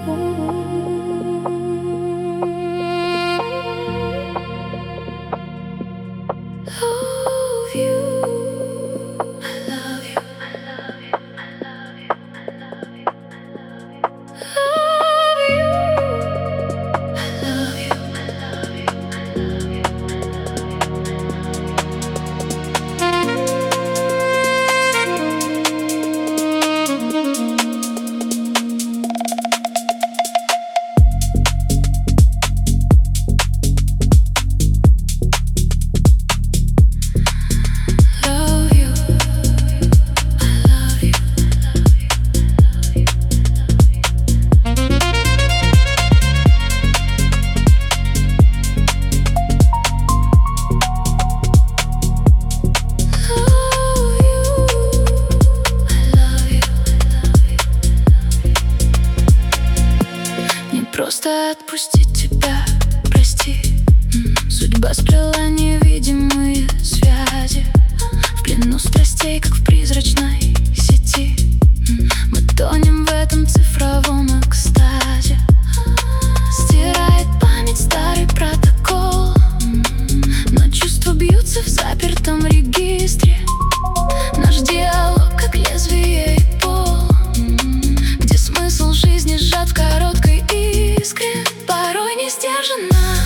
Просто отпустить тебя, прости. Судьба сплела невидимые связи, в плену страстей, как в призрачной сети. Мы тонем в этом цифровом экстазе. Стирает память старый протокол, но чувства бьются в запертом регистре. Наш диалог, как лезвие и пол, где смысл жизни сжат в короткой искре. Порой не сдержанно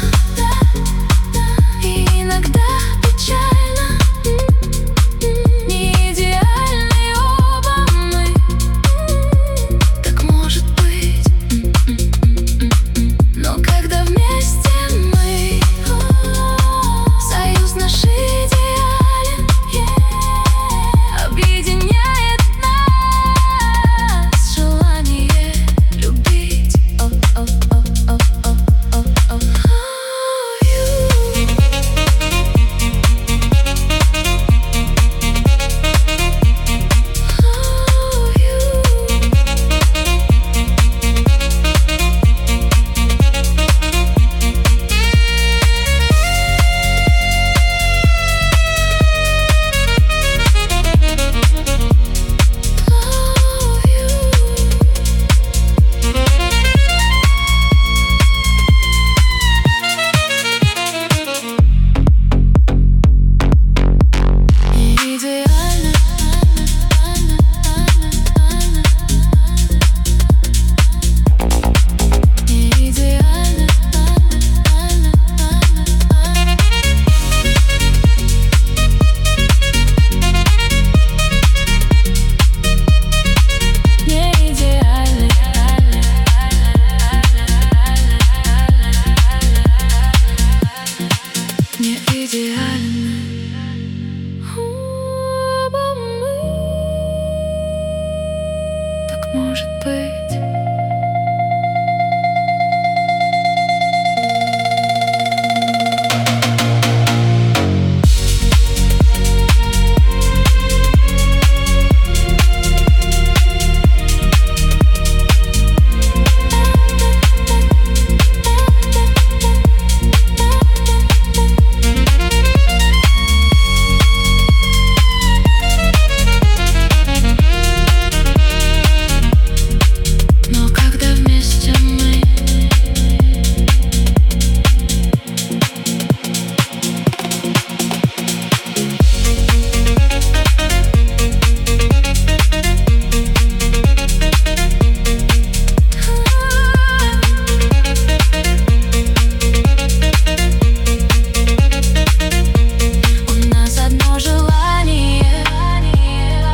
и иногда печально. Не идеальны оба мы, так может быть. Но когда вместе мы, союз наш идеален, объединяет нас желание любить. Не идеальны оба мы, так может быть.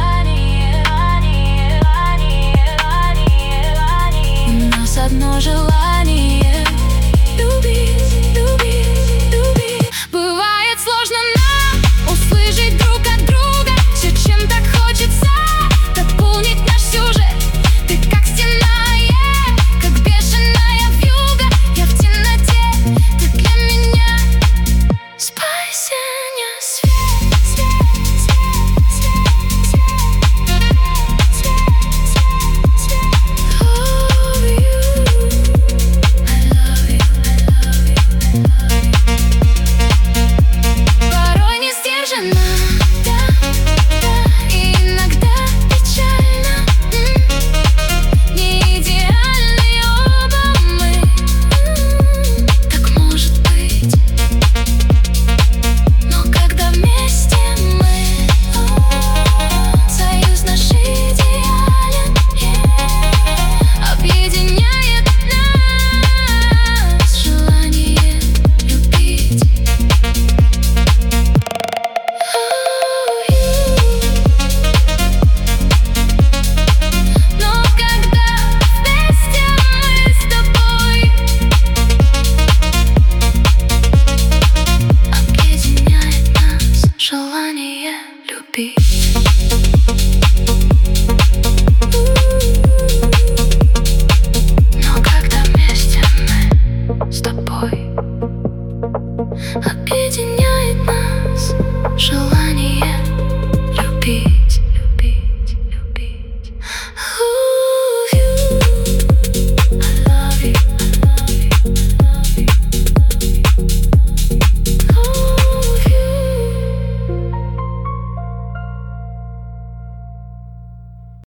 Одно желание.